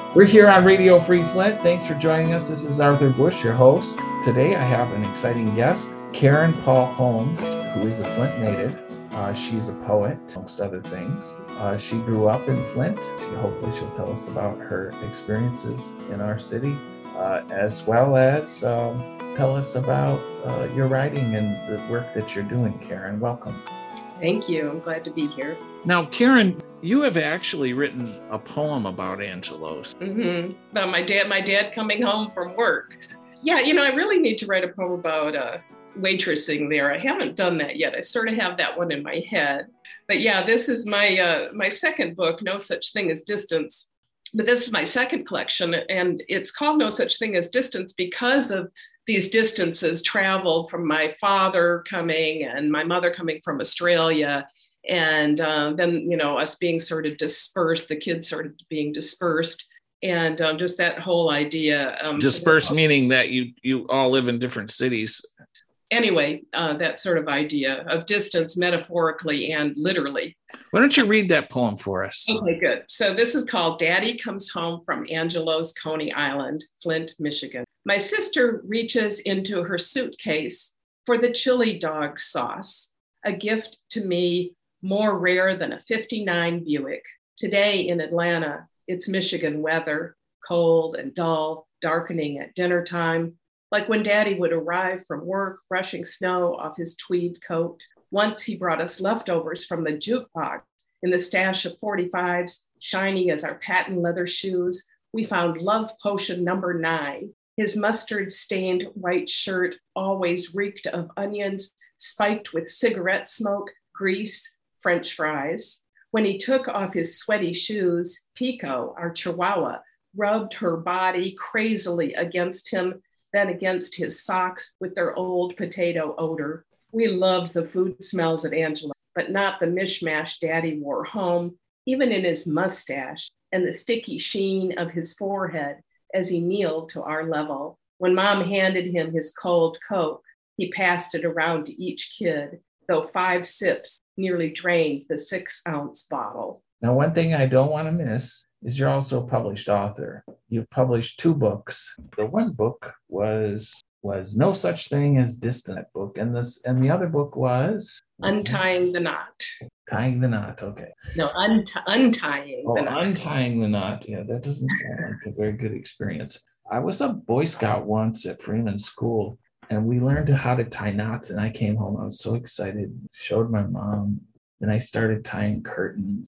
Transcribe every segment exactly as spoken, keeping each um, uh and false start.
We're here on Radio Free Flint. Thanks for joining us. This is Arthur Bush, your host. Today I have an exciting guest, Karen Paul Holmes, who is a Flint native. Uh, she's a poet, amongst other things. Uh, she grew up in Flint. She, hopefully she'll tell us about her experiences in our city, uh, as well as um, tell us about uh, your writing and the work that you're doing. Karen, welcome. Thank you. I'm glad to be here. Now, Karen, you have actually written a poem about Angelos. Mm-hmm. About my dad, my dad coming home from work. Yeah, you know, I really need to write a poem about uh, waitressing there. I haven't done that yet. I sort of have that one in my head. But yeah, this is my uh, my second book, No Such Thing as Distance. But this is my second collection, and it's called No Such Thing as Distance because of these distances traveled from my father coming and my mother coming from Australia. And uh, then, you know, us being sort of dispersed, the kids sort of being dispersed. And um, just that whole idea. Um, dispersed so meaning that you you all live in different cities. Anyway, uh, that sort of idea of distance metaphorically and literally. Why don't you read that poem for us? Okay, good. So this is called Daddy Comes Home from Angelos, Coney Island, Flint, Michigan. My sister reaches into her suitcase for the chili dog sauce, a gift to me more rare than a fifty-nine Buick. Today in Atlanta, it's Michigan weather, cold and dull, darkening at dinner time. Like when Daddy would arrive from work, brushing snow off his tweed coat. Once he brought us leftovers from the jukebox in the stash of forty-fives, shiny as our patent leather shoes. We found Love Potion number nine. His mustard-stained white shirt always reeked of onions, spiked with cigarette smoke, grease, French fries. When he took off his sweaty shoes, Pico, our Chihuahua, rubbed her body crazily against him, then against his socks with their old potato odor. We loved the food smells at Angelos, but not the mishmash Daddy wore home, even in his mustache and the sticky sheen of his forehead as he kneeled to our level. When Mom handed him his cold Coke, he passed it around to each kid, though five sips nearly drained the six-ounce bottle. Now, one thing I don't want to miss is you're also a published author. You've published two books. The one book was was No Such Thing as Distant book, and this and the other book was Untying the Knot. Tying the Knot. Okay. No, un- untying oh, the knot. Untying the Knot. Yeah, that doesn't sound like a very good experience. I was a Boy Scout once at Freeman School, and we learned how to tie knots. And I came home. I was so excited. Showed my mom. Then I started tying curtains.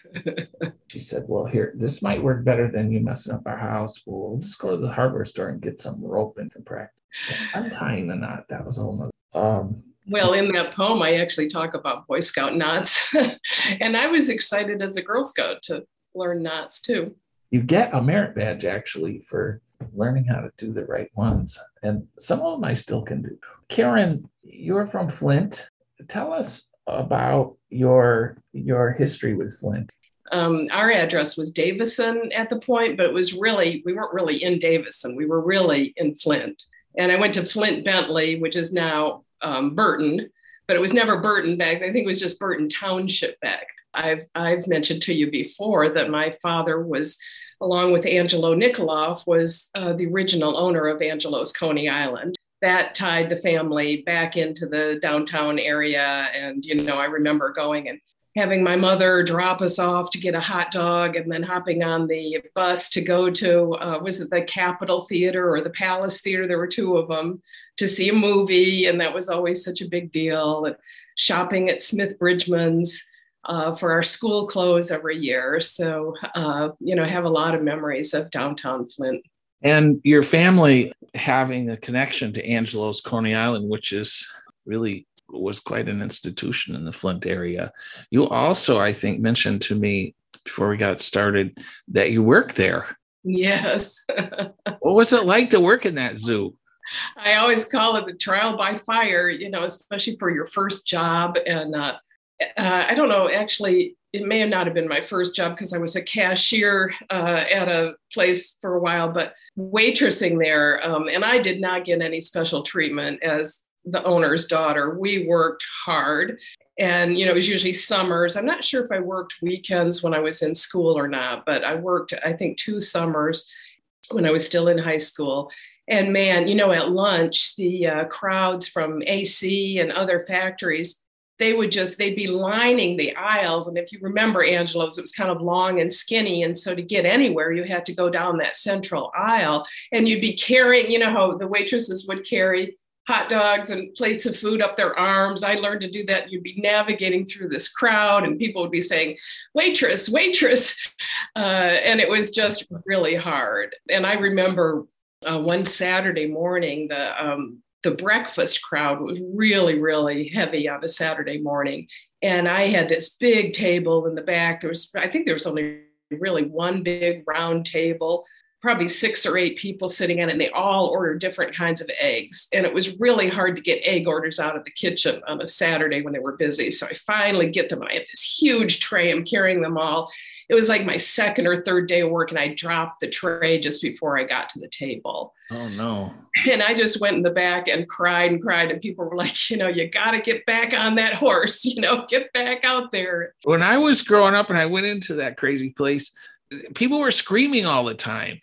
She said, well, here, this might work better than you messing up our house. We'll just go to the hardware store and get some rope and practice. I'm tying the knot. That was a whole nother. Um, well, in that poem, I actually talk about Boy Scout knots. And I was excited as a Girl Scout to learn knots too. You get a merit badge actually for learning how to do the right ones. And some of them I still can do. Karen, you're from Flint. Tell us about your your history with Flint. Um, our address was Davison at the point, but it was really, we weren't really in Davison. We were really in Flint. And I went to Flint Bentley, which is now um, Burton, but it was never Burton back. I think it was just Burton Township back. I've, I've mentioned to you before that my father was, along with Angelo Nikoloff, was uh, the original owner of Angelos, Coney Island. That tied the family back into the downtown area. And, you know, I remember going and having my mother drop us off to get a hot dog and then hopping on the bus to go to, uh, was it the Capitol Theater or the Palace Theater? There were two of them, to see a movie. And that was always such a big deal. And shopping at Smith Bridgman's uh, for our school clothes every year. So, uh, you know, I have a lot of memories of downtown Flint. And your family having a connection to Angelos, Coney Island, which is really was quite an institution in the Flint area. You also, I think, mentioned to me before we got started that you work there. Yes. What was it like to work in that zoo? I always call it the trial by fire, you know, especially for your first job. And uh, uh, I don't know, actually, it may have not have been my first job because I was a cashier uh, at a place for a while, but waitressing there. Um, and I did not get any special treatment as the owner's daughter. We worked hard. And, you know, it was usually summers. I'm not sure if I worked weekends when I was in school or not, but I worked, I think, two summers when I was still in high school. And man, you know, at lunch, the uh, crowds from A C and other factories, they would just, they'd be lining the aisles. And if you remember Angelo's, it was kind of long and skinny. And so to get anywhere, you had to go down that central aisle and you'd be carrying, you know, how the waitresses would carry hot dogs and plates of food up their arms. I learned to do that. You'd be navigating through this crowd and people would be saying, waitress, waitress. Uh, and it was just really hard. And I remember uh, one Saturday morning, the, um, the breakfast crowd was really, really heavy on a Saturday morning. And I had this big table in the back. There was, I think there was only really one big round table, probably six or eight people sitting in it, and they all ordered different kinds of eggs. And it was really hard to get egg orders out of the kitchen on a Saturday when they were busy. So I finally get them. I have this huge tray. I'm carrying them all. It was like my second or third day of work, and I dropped the tray just before I got to the table. Oh, no. And I just went in the back and cried and cried. And people were like, you know, you got to get back on that horse, you know, get back out there. When I was growing up and I went into that crazy place, people were screaming all the time.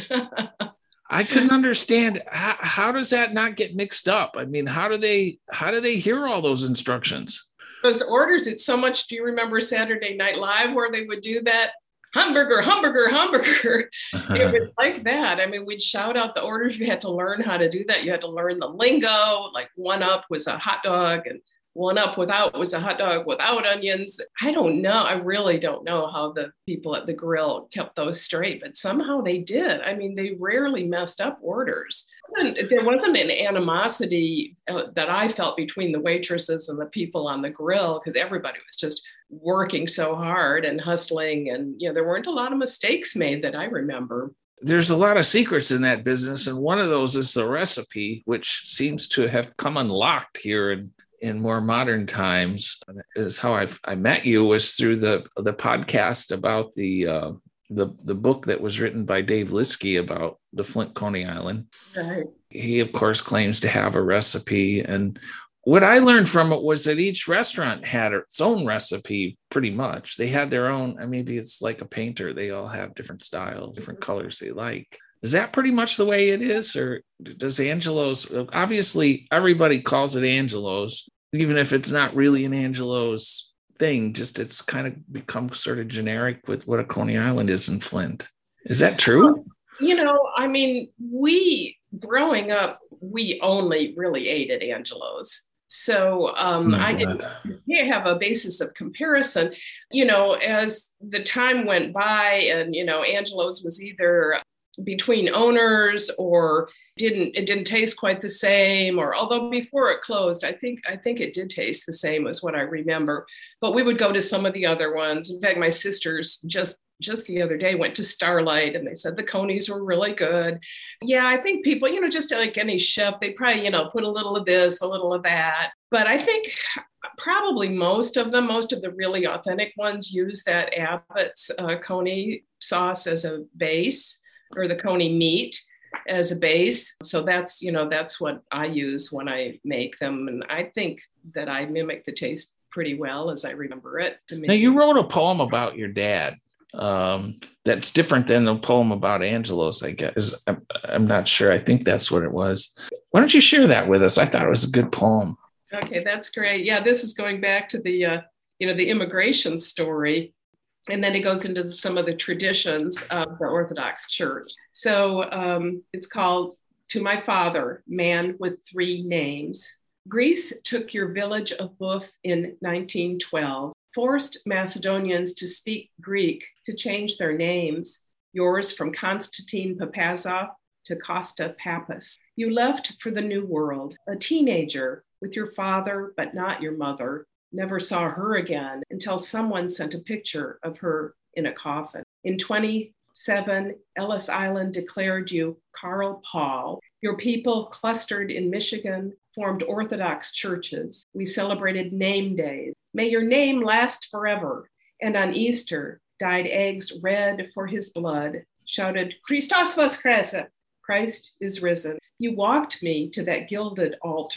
I couldn't understand how, how does that not get mixed up? I mean, how do they how do they hear all those instructions? Those orders, it's so much. Do you remember Saturday Night Live where they would do that? Hamburger, hamburger, hamburger. Uh-huh. It was like that. I mean, we'd shout out the orders. You had to learn how to do that. You had to learn the lingo. Like one up was a hot dog and one up without was a hot dog without onions. I don't know. I really don't know how the people at the grill kept those straight, but somehow they did. I mean, they rarely messed up orders. There wasn't an animosity uh, that I felt between the waitresses and the people on the grill because everybody was just working so hard and hustling. And, you know, there weren't a lot of mistakes made that I remember. There's a lot of secrets in that business. And one of those is the recipe, which seems to have come unlocked here in in more modern times. Is how I I met you was through the the podcast about the uh, the the book that was written by Dave Liskey about the Flint Coney Island. Right. He of course claims to have a recipe, and what I learned from it was that each restaurant had its own recipe. Pretty much, they had their own. I mean, maybe it's like a painter; they all have different styles, different colors they like. Is that pretty much the way it is? Or does Angelo's, obviously everybody calls it Angelo's, even if it's not really an Angelo's thing, just it's kind of become sort of generic with what a Coney Island is in Flint. Is that true? You know, I mean, we, growing up, we only really ate at Angelo's. So um, oh I didn't have a basis of comparison. You know, as the time went by and, you know, Angelo's was either between owners or didn't it didn't taste quite the same, or although before it closed, I think I think it did taste the same as what I remember. But we would go to some of the other ones. In fact, my sisters just just the other day went to Starlight and they said the Coneys were really good. Yeah, I think people, you know, just like any chef, they probably, you know, put a little of this, a little of that. But I think probably most of them, most of the really authentic ones use that Abbott's uh, Coney sauce as a base, or the Coney meat as a base. So that's, you know, that's what I use when I make them. And I think that I mimic the taste pretty well as I remember it. Now, you wrote a poem about your dad um, that's different than the poem about Angelo's, I guess. I'm, I'm not sure. I think that's what it was. Why don't you share that with us? I thought it was a good poem. Okay, that's great. Yeah, this is going back to the, uh, you know, the immigration story. And then it goes into some of the traditions of the Orthodox Church. So um, it's called To My Father, Man with Three Names. Greece took your village of Buf in nineteen twelve, forced Macedonians to speak Greek to change their names, yours from Constantine Papazov to Costa Papas. You left for the New World, a teenager with your father, but not your mother. Never saw her again until someone sent a picture of her in a coffin. In twenty-seven, Ellis Island declared you Karl Paul. Your people clustered in Michigan, formed Orthodox churches. We celebrated name days. May your name last forever. And on Easter, dyed eggs red for his blood, shouted, Christos Voskreset, Christ is risen. You walked me to that gilded altar,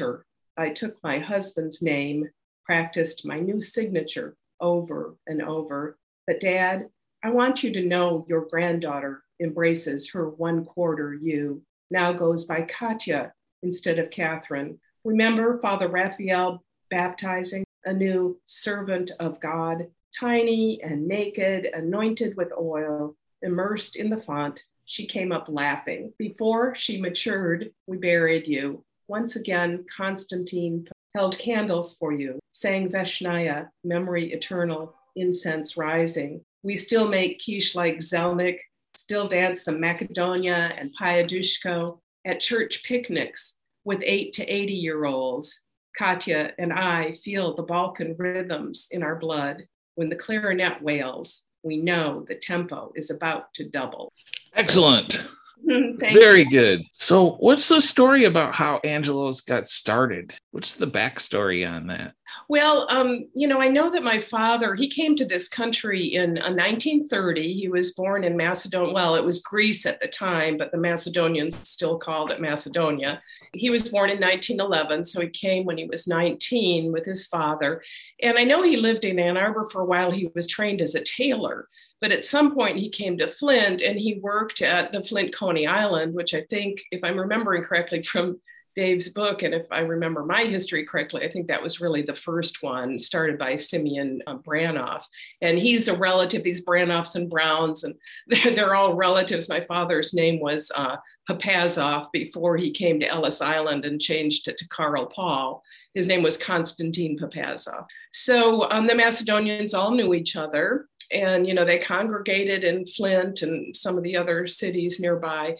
I took my husband's name, practiced my new signature over and over. But Dad, I want you to know your granddaughter embraces her one quarter you, now goes by Katya instead of Catherine. Remember Father Raphael baptizing a new servant of God, tiny and naked, anointed with oil, immersed in the font. She came up laughing. Before she matured, we buried you. Once again, Constantine held candles for you, sang Veshnaya, memory eternal, incense rising. We still make quiche like Zelnik, still dance the Macedonia and Payadushko at church picnics with eight to eighty year olds. Katya and I feel the Balkan rhythms in our blood. When the clarinet wails, we know the tempo is about to double. Excellent. Thank Very you. good. So what's the story about how Angelo's got started? What's the backstory on that? Well, um, you know, I know that my father, he came to this country in uh, nineteen thirty. He was born in Macedonia. Well, it was Greece at the time, but the Macedonians still called it Macedonia. He was born in nineteen eleven, so he came when he was nineteen with his father. And I know he lived in Ann Arbor for a while. He was trained as a tailor. But at some point he came to Flint and he worked at the Flint Coney Island, which I think, if I'm remembering correctly from Dave's book, and if I remember my history correctly, I think that was really the first one started by Simeon uh, Branoff. And he's a relative, these Branoffs and Browns, and they're, they're all relatives. My father's name was uh, Papazov before he came to Ellis Island and changed it to Karl Paul. His name was Konstantin Papazov. So um, the Macedonians all knew each other. And, you know, they congregated in Flint and some of the other cities nearby.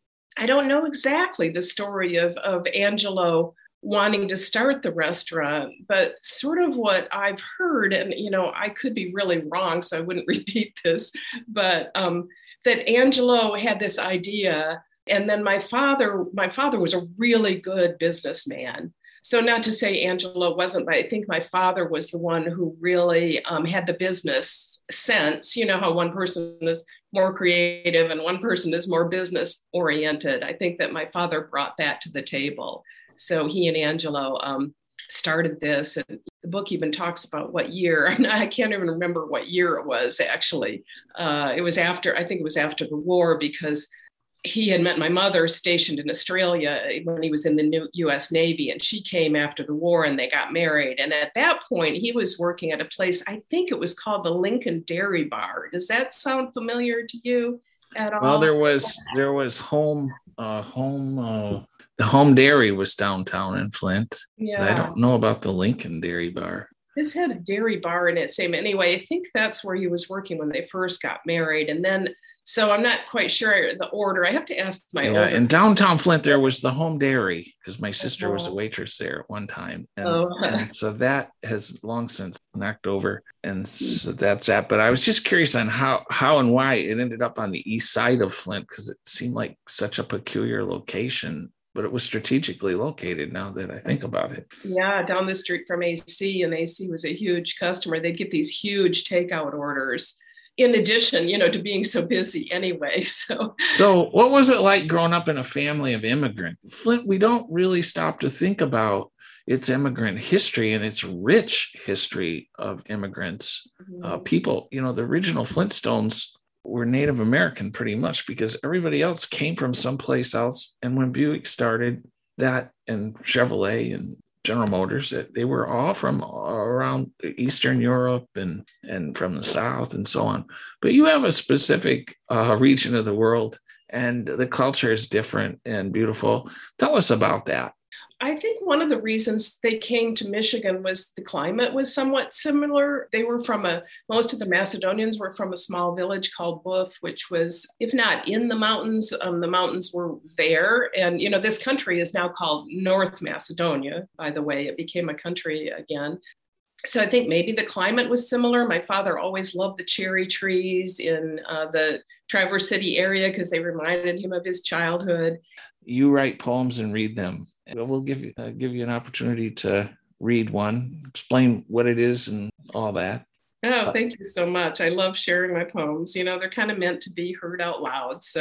I don't know exactly the story of, of Angelo wanting to start the restaurant, but sort of what I've heard, and, you know, I could be really wrong, so I wouldn't repeat this, but um, that Angelo had this idea. And then my father, my father was a really good businessman. So not to say Angelo wasn't, but I think my father was the one who really um, had the business sense. You know how one person is more creative and one person is more business oriented. I think that my father brought that to the table. So he and Angelo um, started this, and the book even talks about what year. I can't even remember what year it was, actually. Uh, it was after, I think it was after the war, because he had met my mother stationed in Australia when he was in the new U S Navy, and she came after the war and they got married. And at that point, he was working at a place, I think it was called the Lincoln Dairy Bar. Does that sound familiar to you at all? Well, there was, there was home, uh, home, uh, the home dairy was downtown in Flint. Yeah. I don't know about the Lincoln Dairy Bar. This had a dairy bar in it. Same anyway. I think that's where he was working when they first got married. And then, so I'm not quite sure the order. I have to ask my yeah. older. In downtown Flint, there was the home dairy because my sister was a waitress there at one time, and, Oh. and so that has long since knocked over, and so that's that. But I was just curious on how how and why it ended up on the east side of Flint, because it seemed like such a peculiar location. But it was strategically located now that I think about it. Yeah, down the street from A C, and A C was a huge customer. They'd get these huge takeout orders in addition, you know, to being so busy anyway. So, so what was it like growing up in a family of immigrants? Flint, we don't really stop to think about its immigrant history and its rich history of immigrants, mm-hmm. uh, people. You know, the original Flintstones were Native American pretty much, because everybody else came from someplace else. And when Buick started that, and Chevrolet and General Motors, they were all from around Eastern Europe and, and from the South and so on. But you have a specific uh, region of the world, and the culture is different and beautiful. Tell us about that. I think one of the reasons they came to Michigan was the climate was somewhat similar. They were from a, most of the Macedonians were from a small village called Buff, which was, if not in the mountains, um, the mountains were there. And, you know, this country is now called North Macedonia, by the way. It became a country again. So I think maybe the climate was similar. My father always loved the cherry trees in uh, the Traverse City area because they reminded him of his childhood. You write poems and read them. We'll give you uh, give you an opportunity to read one, explain what it is and all that. Oh, thank you so much. I love sharing my poems. You know, they're kind of meant to be heard out loud. So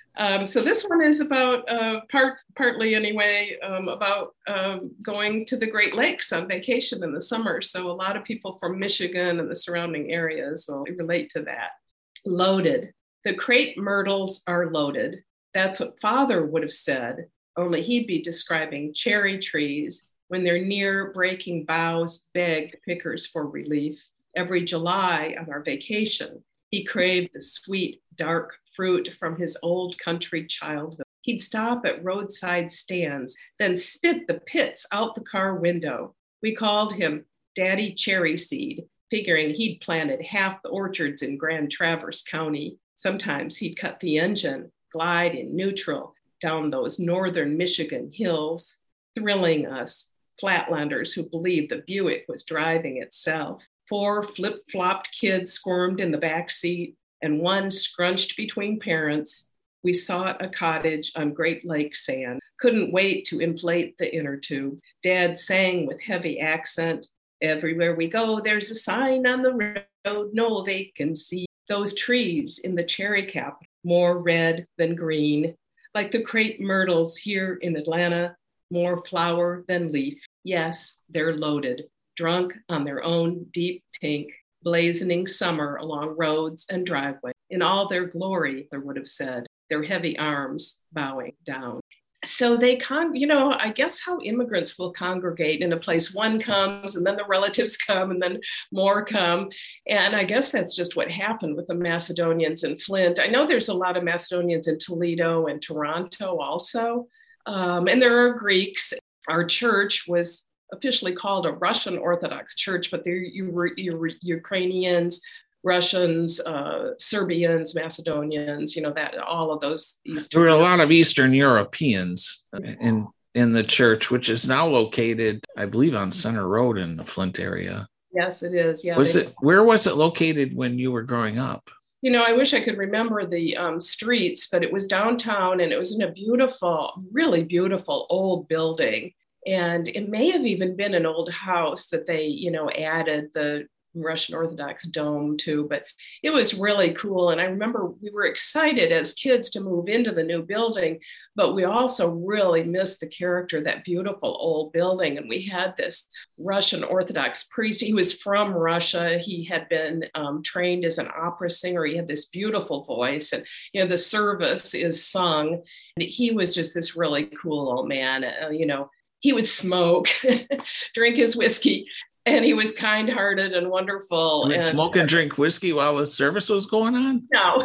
Um, so this one is about, uh, part, partly anyway, um, about um, going to the Great Lakes on vacation in the summer. So a lot of people from Michigan and the surrounding areas will relate to that. Loaded. The crepe myrtles are loaded. That's what Father would have said, only he'd be describing cherry trees when their near breaking boughs begged pickers for relief. Every July on our vacation, he craved the sweet, dark fruit from his old country childhood. He'd stop at roadside stands, then spit the pits out the car window. We called him Daddy Cherry Seed, figuring he'd planted half the orchards in Grand Traverse County. Sometimes he'd cut the engine, glide in neutral down those northern Michigan hills, thrilling us, flatlanders who believed the Buick was driving itself. Four flip-flopped kids squirmed in the back seat, and one scrunched between parents. We sought a cottage on Great Lake sand, couldn't wait to inflate the inner tube. Dad sang with heavy accent, everywhere we go, there's a sign on the road, no vacancy. Those trees in the cherry cap, more red than green, like the crepe myrtles here in Atlanta, more flower than leaf. Yes, they're loaded, drunk on their own deep pink, blazoning summer along roads and driveways. In all their glory, there would have said, their heavy arms bowing down. So they, con- you know, I guess how immigrants will congregate in a place. One comes and then the relatives come and then more come. And I guess that's just what happened with the Macedonians in Flint. I know there's a lot of Macedonians in Toledo and Toronto also. Um, and there are Greeks. Our church was officially called a Russian Orthodox church, but they're U- U- Ukrainians, Russians, uh, Serbians, Macedonians, you know, that all of those. Eastern there were a lot of Eastern Europeans in in the church, which is now located, I believe, on Center Road in the Flint area. Yes, it is. Yeah. Was they, it? Where was it located when you were growing up? You know, I wish I could remember the um, streets, but it was downtown, and it was in a beautiful, really beautiful old building. And it may have even been an old house that they, you know, added the Russian Orthodox dome to, but it was really cool. And I remember we were excited as kids to move into the new building, but we also really missed the character of that beautiful old building. And we had this Russian Orthodox priest. He was from Russia. He had been um, trained as an opera singer. He had this beautiful voice, and, you know, the service is sung. And he was just this really cool old man. Uh, you know, he would smoke, drink his whiskey, and he was kind-hearted and wonderful. And and smoke and drink whiskey while the service was going on? No.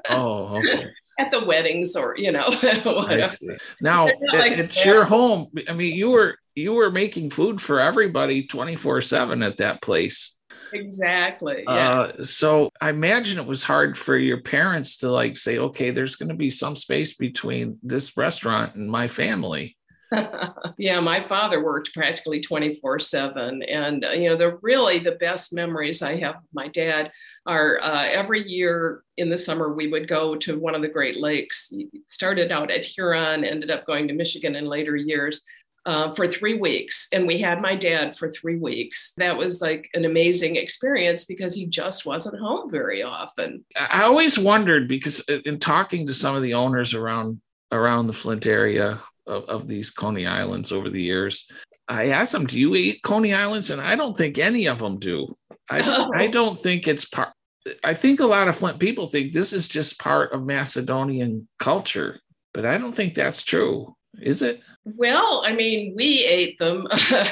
Oh, okay. At the weddings, or, you know, I see. Now, like it's your home. I mean, you were you were making food for everybody twenty-four seven at that place. Exactly. Yeah. Uh, so I imagine it was hard for your parents to like say, okay, there's going to be some space between this restaurant and my family. Yeah, my father worked practically twenty-four seven. And, uh, you know, the really the best memories I have of my dad are uh, every year in the summer, we would go to one of the Great Lakes. He started out at Huron, ended up going to Michigan in later years uh, for three weeks. And we had my dad for three weeks. That was like an amazing experience because he just wasn't home very often. I always wondered, because in talking to some of the owners around around the Flint area, Of, of these Coney Islands over the years, I asked them, do you eat Coney Islands? And I don't think any of them do. I, oh. I don't think it's part. I think a lot of Flint people think this is just part of Macedonian culture, but I don't think that's true. Is it? Well, I mean, we ate them.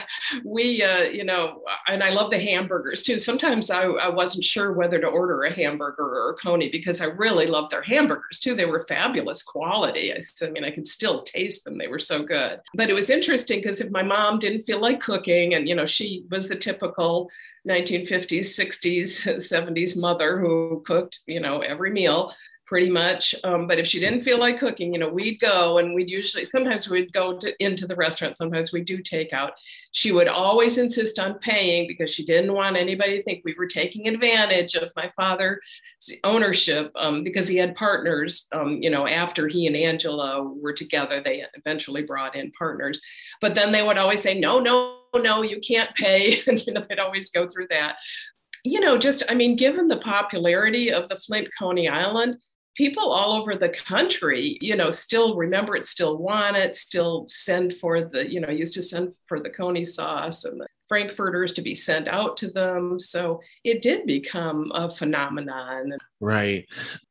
we, uh, you know, and I love the hamburgers too. Sometimes I, I wasn't sure whether to order a hamburger or a Coney because I really loved their hamburgers too. They were fabulous quality. I, I mean, I could still taste them. They were so good. But it was interesting because if my mom didn't feel like cooking, and, you know, she was the typical nineteen fifties, sixties, seventies mother who cooked, you know, every meal. Pretty much. Um, but if she didn't feel like cooking, you know, we'd go and we'd usually, sometimes we'd go to, into the restaurant. Sometimes we do takeout. She would always insist on paying because she didn't want anybody to think we were taking advantage of my father's ownership um, because he had partners, um, you know, after he and Angela were together, they eventually brought in partners. But then they would always say, no, no, no, you can't pay. And, you know, they'd always go through that. You know, just, I mean, given the popularity of the Flint Coney Island, people all over the country, you know, still remember it, still want it, still send for the, you know, used to send for the Coney sauce and the Frankfurters to be sent out to them. So it did become a phenomenon. Right.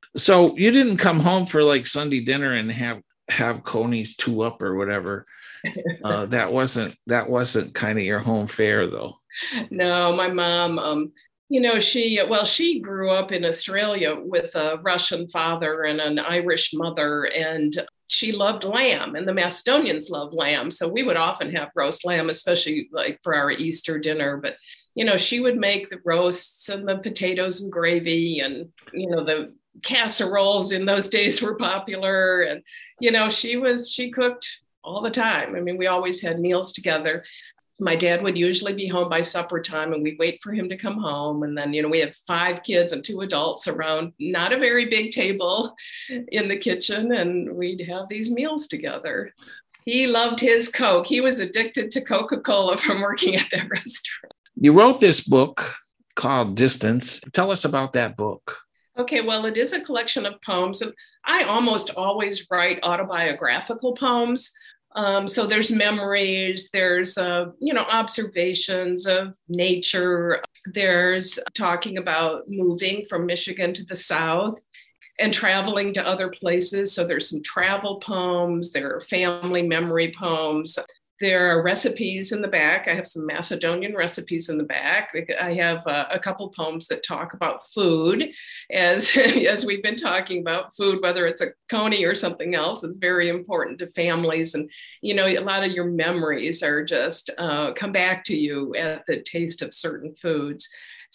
So you didn't come home for like Sunday dinner and have have Coney's two up or whatever. Uh, that wasn't that wasn't kind of your home fare, though. No, my mom, um, you know, she, well, she grew up in Australia with a Russian father and an Irish mother, and she loved lamb, and the Macedonians loved lamb. So we would often have roast lamb, especially like for our Easter dinner. But, you know, she would make the roasts and the potatoes and gravy, and, you know, the casseroles in those days were popular. And, you know, she was, she cooked all the time. I mean, we always had meals together. My dad would usually be home by supper time, and we'd wait for him to come home. And then, you know, we had five kids and two adults around not a very big table in the kitchen, and we'd have these meals together. He loved his Coke. He was addicted to Coca-Cola from working at that restaurant. You wrote this book called Distance. Tell us about that book. Okay, well, it is a collection of poems, and I almost always write autobiographical poems. Um, so there's memories, there's, uh, you know, observations of nature. There's talking about moving from Michigan to the South and traveling to other places. So there's some travel poems, there are family memory poems. There are recipes in the back. I have some Macedonian recipes in the back. I have uh, a couple poems that talk about food, as, as we've been talking about food, whether it's a Coney or something else, is very important to families. And, you know, a lot of your memories are just uh, come back to you at the taste of certain foods.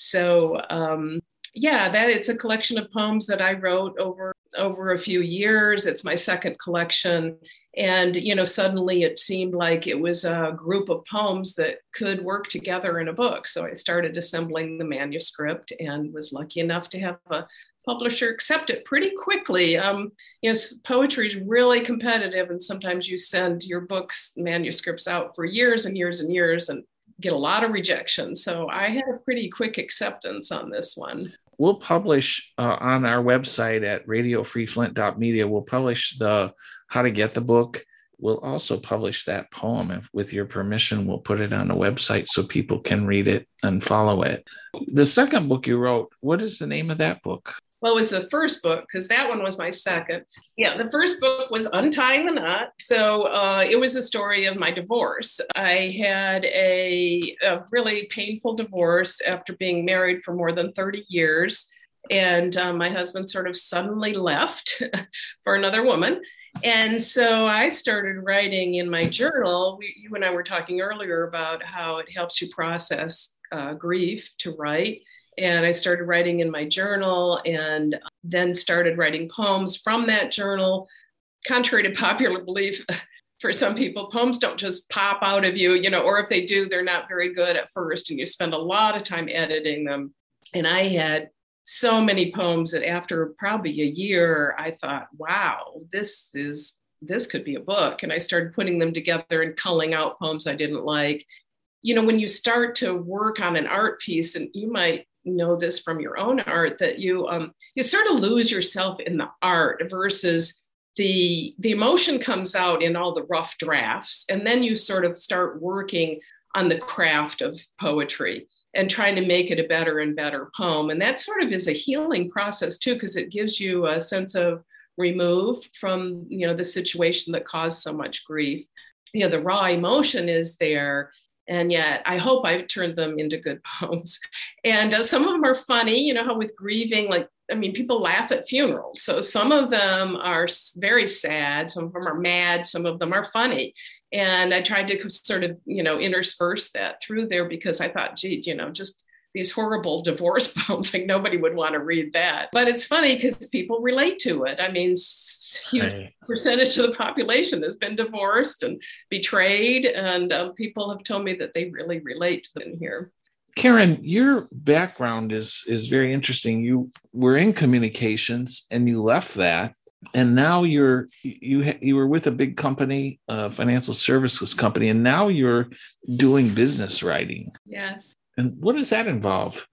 So, um, yeah, that it's a collection of poems that I wrote over over a few years. It's my second collection. And, you know, suddenly it seemed like it was a group of poems that could work together in a book. So I started assembling the manuscript and was lucky enough to have a publisher accept it pretty quickly. Um, you know, poetry is really competitive, and sometimes you send your books manuscripts out for years and years and years and get a lot of rejection. So I had a pretty quick acceptance on this one. We'll publish uh, on our website at radio free flint dot media. We'll publish the how to get the book. We'll also publish that poem. If, with your permission, we'll put it on the website so people can read it and follow it. The second book you wrote, what is the name of that book? Well, it was the first book, because that one was my second. Yeah, the first book was Untying the Knot. So uh, it was a story of my divorce. I had a, a really painful divorce after being married for more than thirty years. And um, my husband sort of suddenly left for another woman. And so I started writing in my journal. We, you and I were talking earlier about how it helps you process uh, grief to write. And I started writing in my journal, and then started writing poems from that journal. Contrary to popular belief, for some people, poems don't just pop out of you, you know, or if they do, they're not very good at first, and you spend a lot of time editing them. And I had so many poems that after probably a year, I thought, wow, this is, this could be a book. And I started putting them together and culling out poems I didn't like. You know, when you start to work on an art piece, and you might know this from your own art, that you um you sort of lose yourself in the art versus the the emotion comes out in all the rough drafts, and then you sort of start working on the craft of poetry and trying to make it a better and better poem. And that sort of is a healing process too, because it gives you a sense of remove from, you know, the situation that caused so much grief. You know, the raw emotion is there. And yet I hope I've turned them into good poems. And uh, some of them are funny, you know, how with grieving, like, I mean, people laugh at funerals. So some of them are very sad. Some of them are mad. Some of them are funny. And I tried to sort of, you know, intersperse that through there, because I thought, gee, you know, just these horrible divorce poems, like nobody would want to read that. But it's funny because people relate to it. I mean, huge right. percentage of the population has been divorced and betrayed. And uh, people have told me that they really relate to them here. Karen, your background is, is very interesting. You were in communications and you left that. And now you're, you, you were with a big company, a financial services company, and now you're doing business writing. Yes. And what does that involve?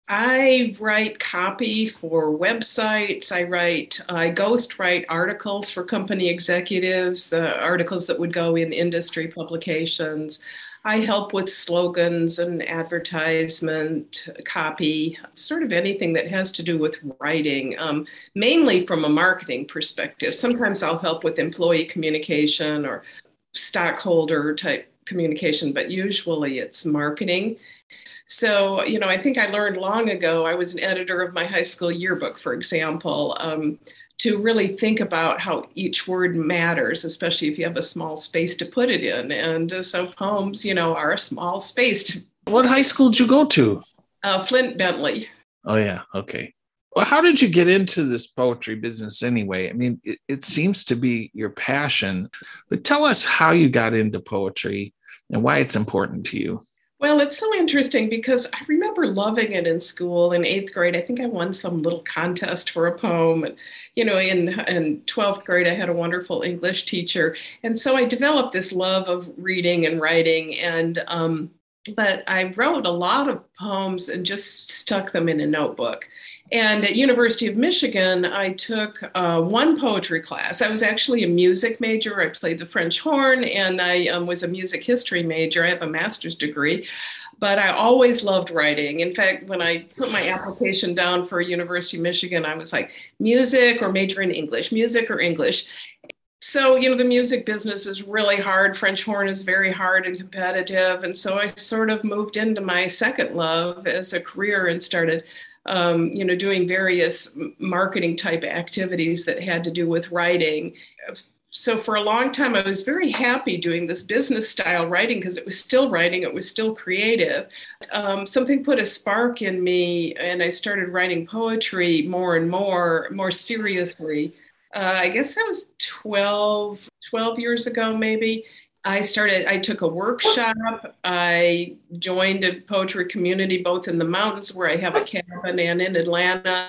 I write copy for websites. I write, I ghost write articles for company executives, uh, articles that would go in industry publications. I help with slogans and advertisement copy, sort of anything that has to do with writing, um, mainly from a marketing perspective. Sometimes I'll help with employee communication or stockholder type communication, but usually it's marketing. So, you know, I think I learned long ago, I was an editor of my high school yearbook, for example, um, to really think about how each word matters, especially if you have a small space to put it in. And uh, so poems, you know, are a small space. To, What high school did you go to? uh, Flint Bentley. Oh, yeah. Okay. Well, how did you get into this poetry business anyway? I mean, it, it seems to be your passion, but tell us how you got into poetry and why it's important to you. Well, it's so interesting because I remember loving it in school in eighth grade. I think I won some little contest for a poem. And, you know, in, in twelfth grade, I had a wonderful English teacher. And so I developed this love of reading and writing. And, um, but I wrote a lot of poems and just stuck them in a notebook. And at University of Michigan, I took uh, one poetry class. I was actually a music major. I played the French horn, and I um, was a music history major. I have a master's degree, but I always loved writing. In fact, when I put my application down for University of Michigan, I was like, music or major in English, music or English. So, you know, the music business is really hard. French horn is very hard and competitive. And so I sort of moved into my second love as a career and started Um, you know, doing various marketing type activities that had to do with writing. So for a long time, I was very happy doing this business style writing because it was still writing, it was still creative. Um, something put a spark in me, and I started writing poetry more and more, more seriously. Uh, I guess that was twelve, twelve years ago, maybe. I started, I took a workshop. I joined a poetry community, both in the mountains where I have a cabin and in Atlanta.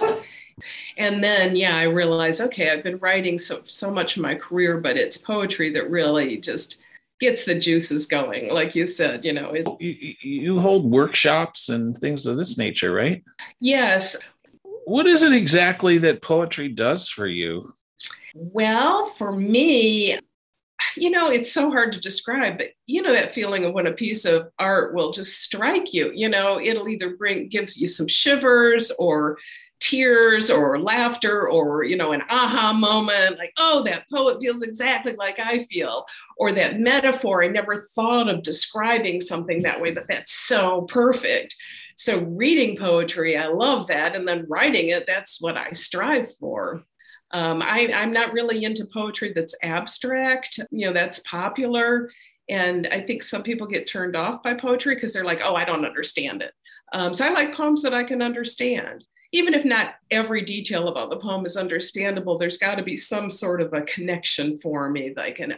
And then, yeah, I realized, okay, I've been writing so, so much of my career, but it's poetry that really just gets the juices going. Like you said, you know. It, you, you hold workshops and things of this nature, right? Yes. What is it exactly that poetry does for you? Well, for me, you know, it's so hard to describe, but you know, that feeling of when a piece of art will just strike you, you know, it'll either bring, gives you some shivers or tears or laughter or, you know, an aha moment, like, oh, that poet feels exactly like I feel, or that metaphor. I never thought of describing something that way, but that's so perfect. So reading poetry, I love that. And then writing it, that's what I strive for. Um, I, I'm not really into poetry that's abstract, you know, that's popular. And I think some people get turned off by poetry because they're like, oh, I don't understand it. Um, so I like poems that I can understand. Even if not every detail about the poem is understandable, there's got to be some sort of a connection for me, like an,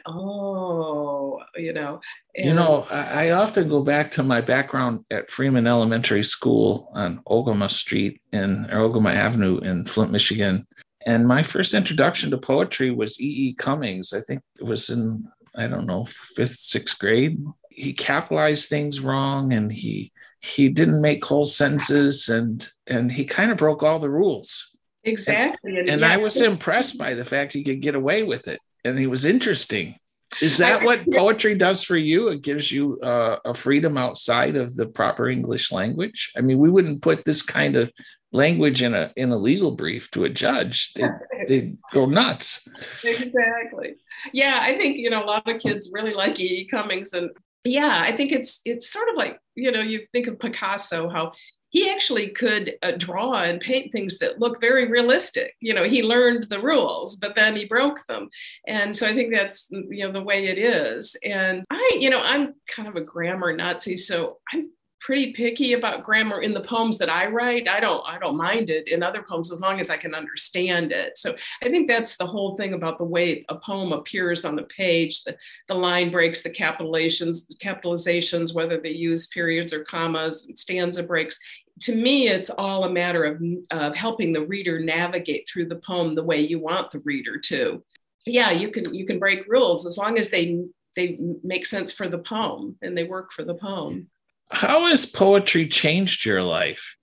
oh, you know. And, you know, I, I often go back to my background at Freeman Elementary School on Ogama Street in or Ogama Avenue in Flint, Michigan. And my first introduction to poetry was E E. Cummings. I think it was in, I don't know, fifth, sixth grade. He capitalized things wrong, and he he didn't make whole sentences, and and he kind of broke all the rules. Exactly. And, and yeah. I was impressed by the fact he could get away with it, and he was interesting. Is that what poetry does for you? It gives you uh, a freedom outside of the proper English language. I mean, we wouldn't put this kind of language in a in a legal brief to a judge. They'd, they'd go nuts. Exactly. Yeah, I think, you know, a lot of kids really like E E. Cummings. And yeah, I think it's it's sort of like, you know, you think of Picasso, how he actually could uh, draw and paint things that look very realistic. You know, he learned the rules, but then he broke them. And so I think that's, you know, the way it is. And I, you know, I'm kind of a grammar Nazi, so I'm pretty picky about grammar in the poems that I write. I don't, I don't mind it in other poems as long as I can understand it. So I think that's the whole thing about the way a poem appears on the page, the, the line breaks, the capitalizations, capitalizations, whether they use periods or commas, and stanza breaks. To me, it's all a matter of, of helping the reader navigate through the poem the way you want the reader to. Yeah, you can you can break rules as long as they they make sense for the poem and they work for the poem. How has poetry changed your life?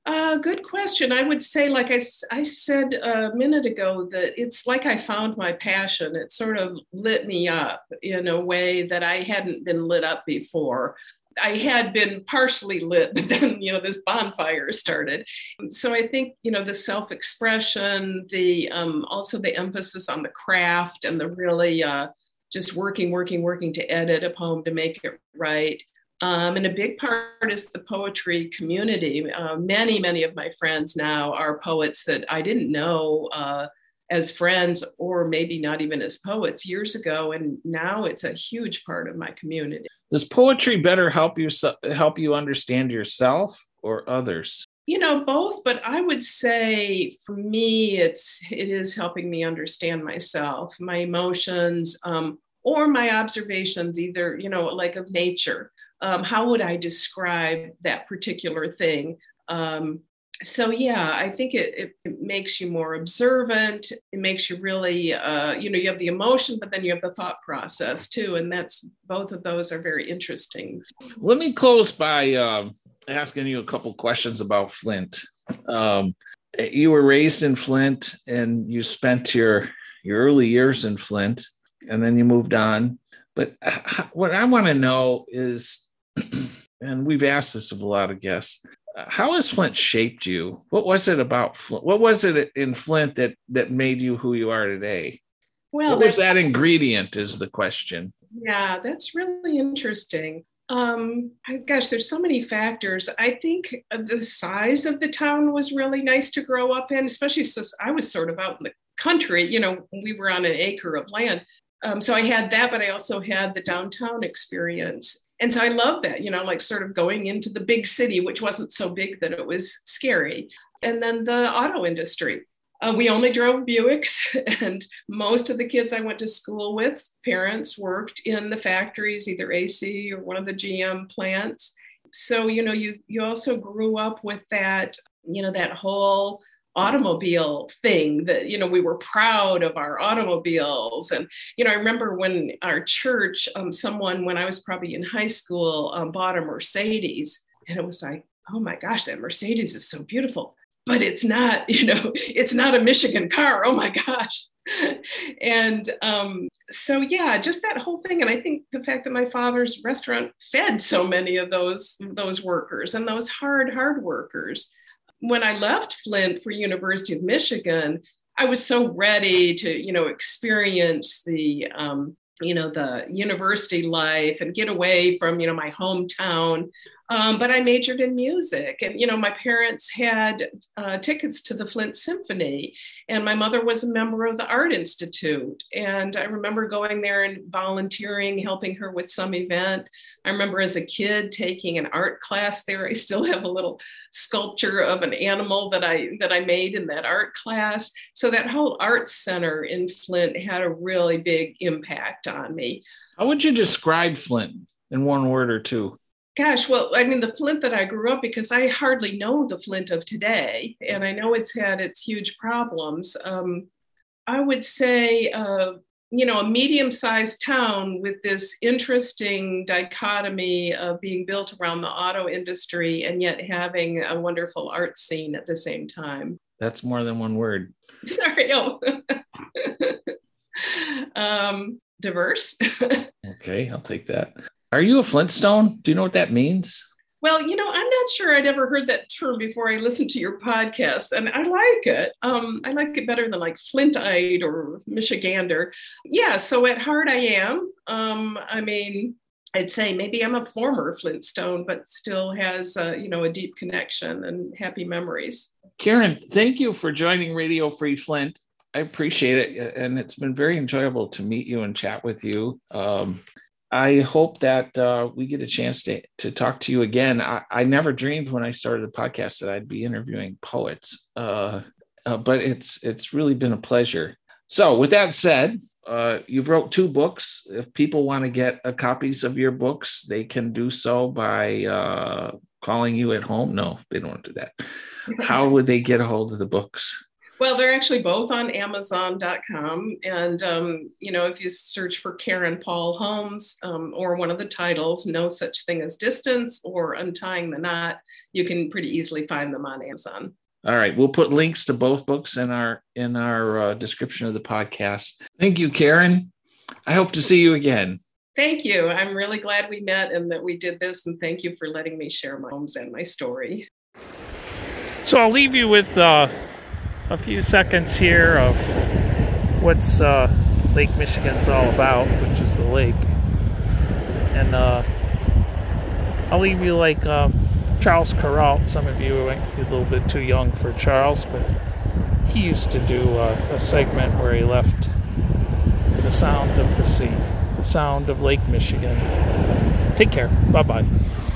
Uh, good question. I would say, like I, I said a minute ago, that it's like I found my passion. It sort of lit me up in a way that I hadn't been lit up before. I had been partially lit, but then, you know, this bonfire started. So I think, you know, the self-expression, the um, also the emphasis on the craft and the really uh, just working, working, working to edit a poem to make it right. Um, and a big part is the poetry community. Uh, many, many of my friends now are poets that I didn't know uh, as friends, or maybe not even as poets years ago. And now it's a huge part of my community. Does poetry better help you help you understand yourself or others? You know, both, but I would say for me, it's it is helping me understand myself, my emotions, um, or my observations, either, you know, like of nature. Um, how would I describe that particular thing? Um, so yeah, I think it, it, it makes you more observant. It makes you really, uh, you know, you have the emotion, but then you have the thought process too. And that's, both of those are very interesting. Let me close by um, asking you a couple questions about Flint. Um, you were raised in Flint and you spent your, your early years in Flint, and then you moved on. But what I want to know is, and we've asked this of a lot of guests, how has Flint shaped you? What was it about Flint? What was it in Flint that that made you who you are today? Well, what was that ingredient is the question. Yeah, that's really interesting. Um, I, gosh, there's so many factors. I think the size of the town was really nice to grow up in, especially since I was sort of out in the country. You know, we were on an acre of land. Um, so I had that, but I also had the downtown experience. And so I love that, you know, like sort of going into the big city, which wasn't so big that it was scary. And then the auto industry. Uh, we only drove Buicks, and most of the kids I went to school with, parents worked in the factories, either A C or one of the G M plants. So, you know, you you also grew up with that, you know, that whole automobile thing that, you know, we were proud of our automobiles. And, you know, I remember when our church, um, someone, when I was probably in high school, um, bought a Mercedes, and it was like, oh my gosh, that Mercedes is so beautiful, but it's not, you know, it's not a Michigan car. Oh my gosh. And um, so, yeah, just that whole thing. And I think the fact that my father's restaurant fed so many of those, those workers and those hard, hard workers. When I left Flint for University of Michigan, I was so ready to, you know, experience the, um, you know, the university life and get away from, you know, my hometown. Um, but I majored in music, and, you know, my parents had uh, tickets to the Flint Symphony, and my mother was a member of the Art Institute. And I remember going there and volunteering, helping her with some event. I remember as a kid taking an art class there. I still have a little sculpture of an animal that I that I made in that art class. So that whole arts center in Flint had a really big impact on me. How would you describe Flint in one word or two? Gosh, well, I mean, the Flint that I grew up, because I hardly know the Flint of today, and I know it's had its huge problems. Um, I would say, uh, you know, a medium-sized town with this interesting dichotomy of being built around the auto industry and yet having a wonderful art scene at the same time. That's more than one word. Sorry, no. um, diverse. Okay, I'll take that. Are you a Flintstone? Do you know what that means? Well, you know, I'm not sure I'd ever heard that term before I listened to your podcast, and I like it. Um, I like it better than like Flintite or Michigander. Yeah, so at heart I am. Um, I mean, I'd say maybe I'm a former Flintstone, but still has, uh, you know, a deep connection and happy memories. Karen, thank you for joining Radio Free Flint. I appreciate it, and it's been very enjoyable to meet you and chat with you. Um, I hope that uh, we get a chance to, to talk to you again. I, I never dreamed when I started the podcast that I'd be interviewing poets, uh, uh, but it's it's really been a pleasure. So with that said, uh, you've wrote two books. If people want to get uh, copies of your books, they can do so by uh, calling you at home. No, they don't want to do that. How would they get a hold of the books? Well, they're actually both on Amazon dot com. And, um, you know, if you search for Karen Paul Holmes um, or one of the titles, No Such Thing as Distance or Untying the Knot, you can pretty easily find them on Amazon. All right. We'll put links to both books in our in our uh, description of the podcast. Thank you, Karen. I hope to see you again. Thank you. I'm really glad we met and that we did this. And thank you for letting me share my homes and my story. So I'll leave you with uh, a few seconds here of what's uh, Lake Michigan's all about, which is the lake. And uh, I'll leave you like uh, Charles Kuralt. Some of you are a little bit too young for Charles, but he used to do uh, a segment where he left the sound of the sea, the sound of Lake Michigan. Take care. Bye-bye.